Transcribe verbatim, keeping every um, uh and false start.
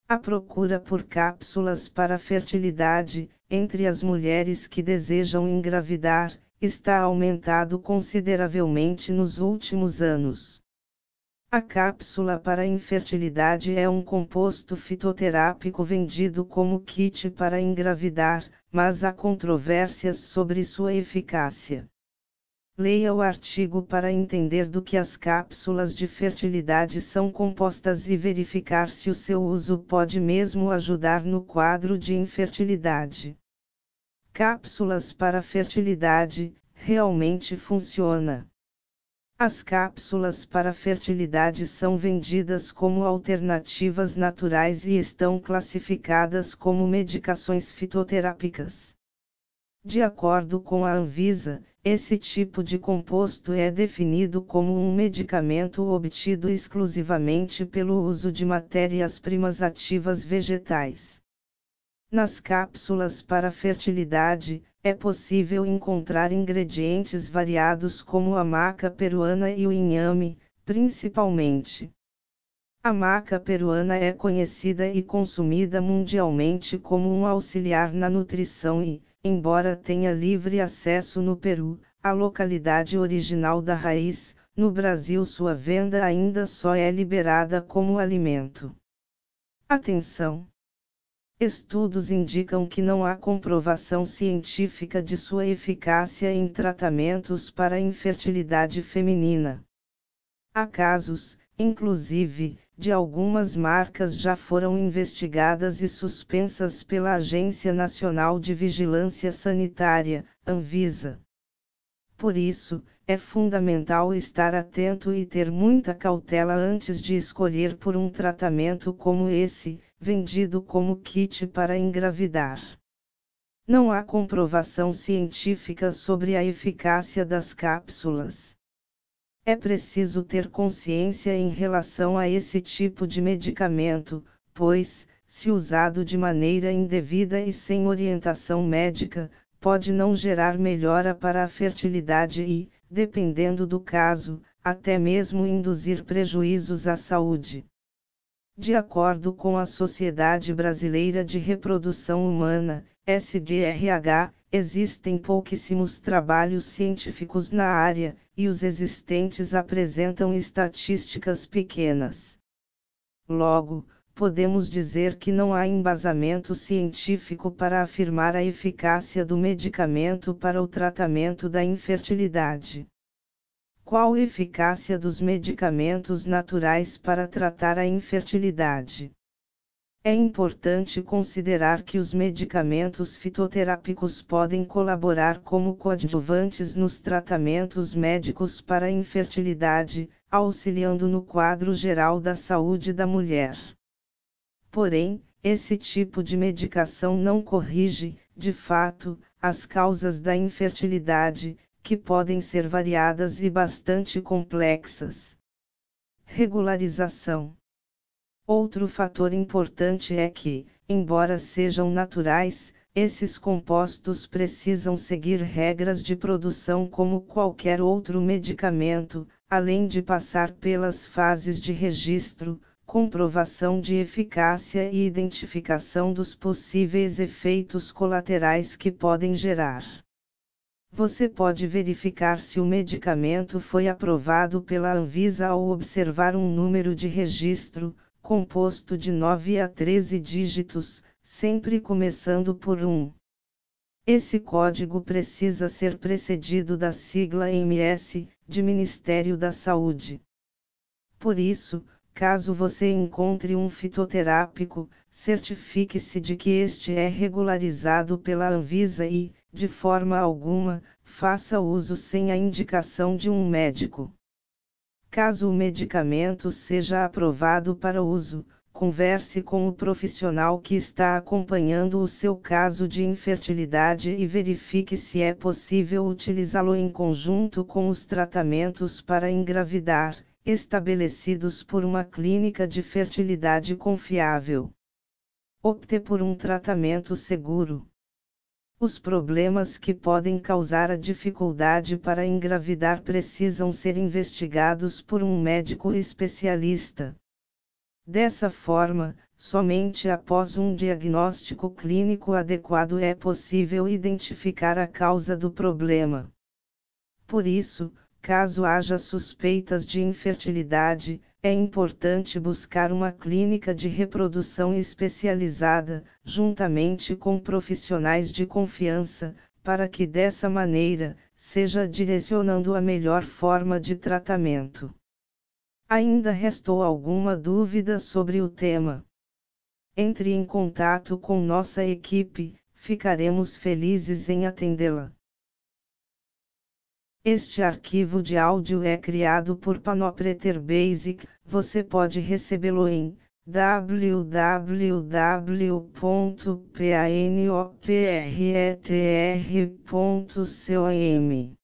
A procura por cápsulas para fertilidade, entre as mulheres que desejam engravidar, está aumentado consideravelmente nos últimos anos. A cápsula para infertilidade é um composto fitoterápico vendido como kit para engravidar, mas há controvérsias sobre sua eficácia. Leia o artigo para entender do que as cápsulas de fertilidade são compostas e verificar se o seu uso pode mesmo ajudar no quadro de infertilidade. Cápsulas para fertilidade, realmente funciona. As cápsulas para fertilidade são vendidas como alternativas naturais e estão classificadas como medicações fitoterápicas. De acordo com a Anvisa, esse tipo de composto é definido como um medicamento obtido exclusivamente pelo uso de matérias-primas ativas vegetais. Nas cápsulas para fertilidade, é possível encontrar ingredientes variados como a maca peruana e o inhame, principalmente. A maca peruana é conhecida e consumida mundialmente como um auxiliar na nutrição e, embora tenha livre acesso no Peru, a localidade original da raiz, no Brasil sua venda ainda só é liberada como alimento. Atenção! Estudos indicam que não há comprovação científica de sua eficácia em tratamentos para a infertilidade feminina. Há casos, inclusive, de algumas marcas já foram investigadas e suspensas pela Agência Nacional de Vigilância Sanitária, Anvisa. Por isso, é fundamental estar atento e ter muita cautela antes de escolher por um tratamento como esse, vendido como kit para engravidar. Não há comprovação científica sobre a eficácia das cápsulas. É preciso ter consciência em relação a esse tipo de medicamento, pois, se usado de maneira indevida e sem orientação médica, pode não gerar melhora para a fertilidade e, dependendo do caso, até mesmo induzir prejuízos à saúde. De acordo com a Sociedade Brasileira de Reprodução Humana, S B R H, existem pouquíssimos trabalhos científicos na área, e os existentes apresentam estatísticas pequenas. Logo, podemos dizer que não há embasamento científico para afirmar a eficácia do medicamento para o tratamento da infertilidade. Qual a eficácia dos medicamentos naturais para tratar a infertilidade? É importante considerar que os medicamentos fitoterápicos podem colaborar como coadjuvantes nos tratamentos médicos para a infertilidade, auxiliando no quadro geral da saúde da mulher. Porém, esse tipo de medicação não corrige, de fato, as causas da infertilidade, que podem ser variadas e bastante complexas. Regularização. Outro fator importante é que, embora sejam naturais, esses compostos precisam seguir regras de produção como qualquer outro medicamento, além de passar pelas fases de registro, comprovação de eficácia e identificação dos possíveis efeitos colaterais que podem gerar. Você pode verificar se o medicamento foi aprovado pela Anvisa ao observar um número de registro, composto de nove a treze dígitos, sempre começando por um. Esse código precisa ser precedido da sigla M S, de Ministério da Saúde. Por isso, caso você encontre um fitoterápico, certifique-se de que este é regularizado pela Anvisa e, de forma alguma, faça uso sem a indicação de um médico. Caso o medicamento seja aprovado para uso, converse com o profissional que está acompanhando o seu caso de infertilidade e verifique se é possível utilizá-lo em conjunto com os tratamentos para engravidar, estabelecidos por uma clínica de fertilidade confiável. Opte por um tratamento seguro. Os problemas que podem causar a dificuldade para engravidar precisam ser investigados por um médico especialista. Dessa forma, somente após um diagnóstico clínico adequado é possível identificar a causa do problema. Por isso, caso haja suspeitas de infertilidade, é importante buscar uma clínica de reprodução especializada, juntamente com profissionais de confiança, para que dessa maneira, seja direcionando a melhor forma de tratamento. Ainda restou alguma dúvida sobre o tema? Entre em contato com nossa equipe, ficaremos felizes em atendê-la. Este arquivo de áudio é criado por Panopreter Basic, você pode recebê-lo em w w w ponto panopreter ponto com.